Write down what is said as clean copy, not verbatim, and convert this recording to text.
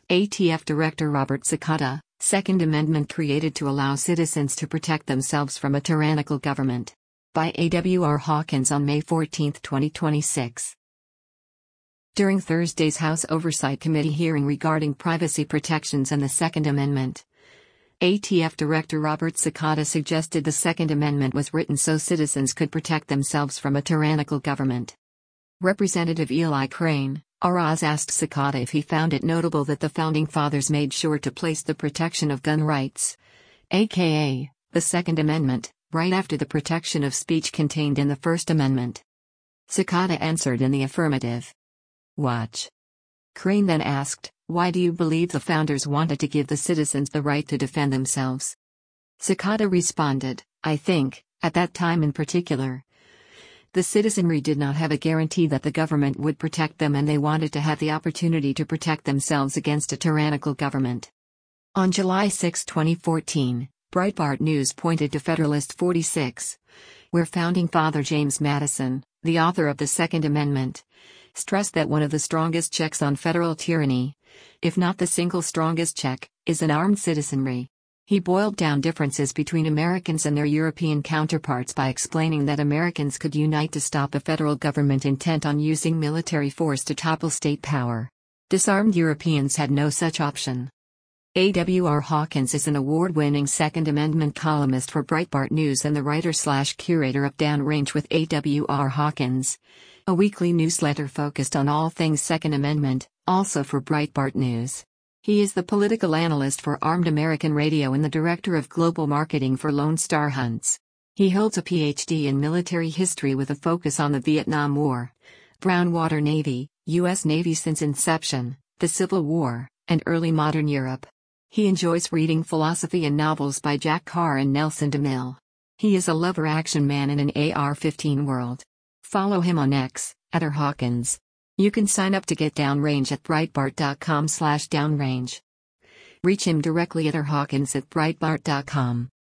ATF Director Robert Sakata, Second Amendment created to allow citizens to protect themselves from a tyrannical government. By A.W.R. Hawkins on May 14, 2026. During Thursday's House Oversight Committee hearing regarding privacy protections and the Second Amendment, ATF Director Robert Sakata suggested the Second Amendment was written so citizens could protect themselves from a tyrannical government. Representative Eli Crane, Araz asked Sakata if he found it notable that the Founding Fathers made sure to place the protection of gun rights, aka the Second Amendment, right after the protection of speech contained in the First Amendment. Sakata answered in the affirmative. Watch. Crane then asked, why do you believe the founders wanted to give the citizens the right to defend themselves? Sakata responded, I think, at that time in particular, the citizenry did not have a guarantee that the government would protect them and they wanted to have the opportunity to protect themselves against a tyrannical government. On July 6, 2014, Breitbart News pointed to Federalist 46, where Founding Father James Madison, the author of the Second Amendment, stressed that one of the strongest checks on federal tyranny, if not the single strongest check, is an armed citizenry. He boiled down differences between Americans and their European counterparts by explaining that Americans could unite to stop a federal government intent on using military force to topple state power. Disarmed Europeans had no such option. A.W.R. Hawkins is an award-winning Second Amendment columnist for Breitbart News and the writer/curator of Downrange with A.W.R. Hawkins, a weekly newsletter focused on all things Second Amendment, also for Breitbart News. He is the political analyst for Armed American Radio and the director of global marketing for Lone Star Hunts. He holds a Ph.D. in military history with a focus on the Vietnam War, Brown Water Navy, U.S. Navy since inception, the Civil War, and early modern Europe. He enjoys reading philosophy and novels by Jack Carr and Nelson DeMille. He is a lover action man in an AR-15 world. Follow him on X, @RHawkins. You can sign up to get Downrange at Breitbart.com/downrange. Reach him directly at rhawkins@breitbart.com.